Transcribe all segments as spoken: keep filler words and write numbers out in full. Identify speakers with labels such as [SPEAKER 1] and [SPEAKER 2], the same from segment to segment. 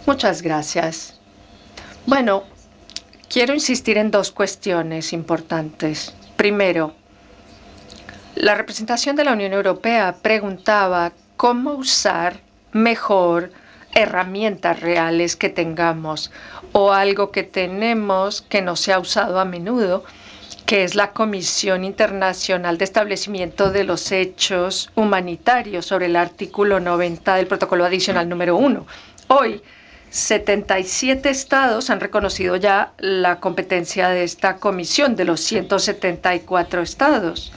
[SPEAKER 1] Muchas gracias. Bueno, quiero insistir en dos cuestiones importantes. Primero, la representación de la Unión Europea preguntaba cómo usar mejor herramientas reales que tengamos o algo que tenemos que no se ha usado a menudo, que es la Comisión Internacional de Establecimiento de los Hechos Humanitarios sobre el artículo noventa del Protocolo Adicional número uno. Hoy, setenta y siete estados han reconocido ya la competencia de esta comisión de los ciento setenta y cuatro estados.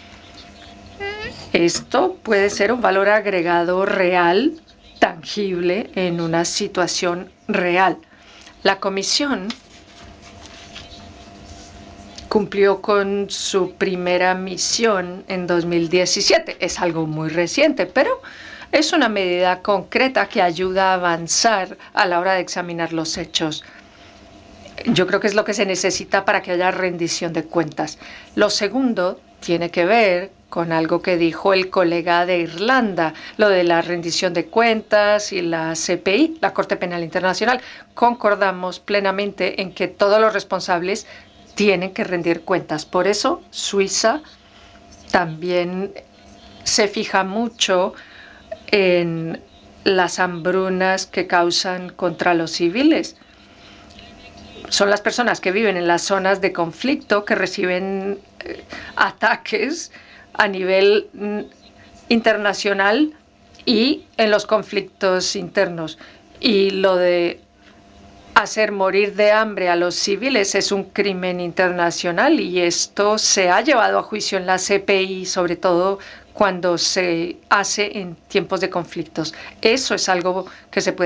[SPEAKER 1] Esto puede ser un valor agregado real, tangible, en una situación real. La Comisión cumplió con su primera misión en dos mil diecisiete. Es algo muy reciente, pero es una medida concreta que ayuda a avanzar a la hora de examinar los hechos. Yo creo que es lo que se necesita para que haya rendición de cuentas. Lo segundo tiene que ver con algo que dijo el colega de Irlanda, lo de la rendición de cuentas y la C P I, la Corte Penal Internacional. Concordamos plenamente en que todos los responsables tienen que rendir cuentas. Por eso, Suiza también se fija mucho en las hambrunas que causan contra los civiles. Son las personas que viven en las zonas de conflicto que reciben eh, ataques a nivel mm, internacional y en los conflictos internos. Y lo de hacer morir de hambre a los civiles es un crimen internacional y esto se ha llevado a juicio en la C P I, sobre todo cuando se hace en tiempos de conflictos. Eso es algo que se puede